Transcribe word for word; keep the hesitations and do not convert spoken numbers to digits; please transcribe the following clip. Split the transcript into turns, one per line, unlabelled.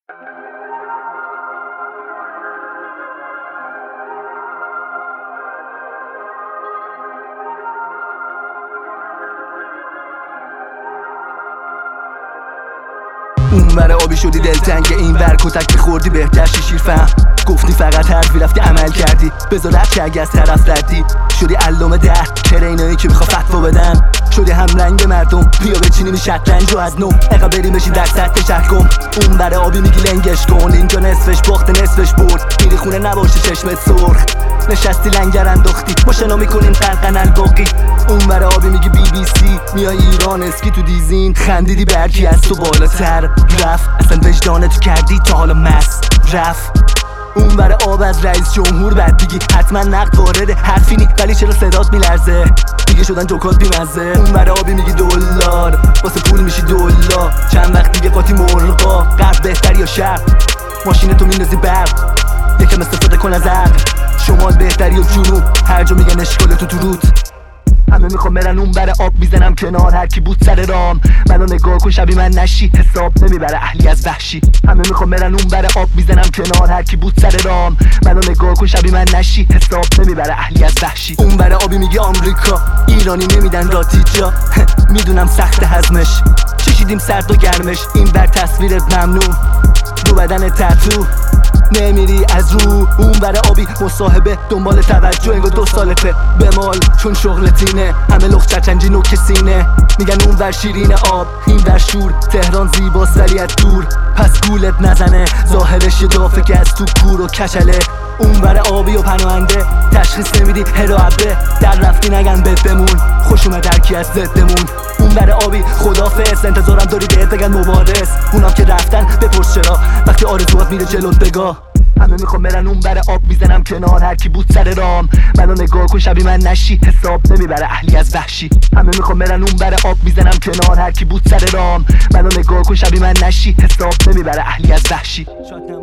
اون ور آبی شدی دلتنگ، این ور کتک خوردی بهتر شیشیر فهم. گفتی فقط حرفی رفتی عمل کردی، بذار رد که اگه از طرف ردی. شدی علامه در ترینایی که میخوا فتوا بدن. شدی هم رنگ مردم، بیا بچینیم شطرنج و از نو اقا بریم بشین در سطح شهرگم. اون ور آبی میگی لنگش کن، اینجا نصفش باخت نصفش برد. میری خونه نباشه چشمت سرخ، نشستی لنگر انداختی ما شنا میکنیم قلقن الباقی. اون ور آبی میگی بی بی سی، میای ایران اسکی تو دیزین. خندیدی به هرکی از تو بالاتر رفت، اصلا وجدانتو کردی تا حالا مست رفت. اون ور آب از رئیس جمهور بعد دیگی حتما نقد وارده، حرفی نی ولی چرا صدات میلرزه؟ دیگه شدن جوکات بیمزه. اون ور آبی میگی دلار، واسه پول میشی دلار. چند وقت دیگه قاطی مرغا، غرب بهتر یا شرق؟ ماشینتو میندازی برق، یکم استفاده کن از عقل. شمال بهتری و جنوب، هر جا میگن اشکالتو تو رود. همه میخوام برن اون بره آب میزنم کنار، هر کی بود سر رام منو نگاه کن شبی من نشی، حساب نمیبره اهلی از وحشی. همه میخوام برن اون بره آب میزنم کنار، هر کی بود سر رام منو نگاه کن شبی من نشی، حساب نمیبره اهلی از وحشی. اون بره آبی میگی آمریکا، ایرانی نمیدن راتیجا. میدونم سخت هضمش، چشیدیم سرد و گرمش. این بر تصویرت ممنون، رو بدن تتو نمیری از رو. اون بر آبی مصاحبه دنبال توجه، انگار دو سالته به مال چون شغلتینه. همه لخ چچنجی نوک سینه، میگن اون ور شیرین آب این ور شور. تهران زیباست ولی از دور، پس گولت نزنه ظاهرش یه دافه که از تو کور و کچله. اون ور آبی و پناهنده، تشخیص نمیدی هرابه. در رفتی نگن بد بمون، خوش اومد درکی از ضدمون. اون ور آبی خدافظ، انتظارم داری بهت بگن مبارز. اونام که رفتن بپرس چرا، وقتی آرزوات میره جلوت بگاه. همه میخوام برن اون بره آب میزنم کنار، هر کی بود سر رام منو نگاه کن شبی من نشی، حساب نمیبره اهلی از وحشی. همه میخوام برن اون بره آب میزنم کنار، هر کی بود سر رام منو نگاه کن شبی من نشی، حساب نمیبره اهلی از وحشی.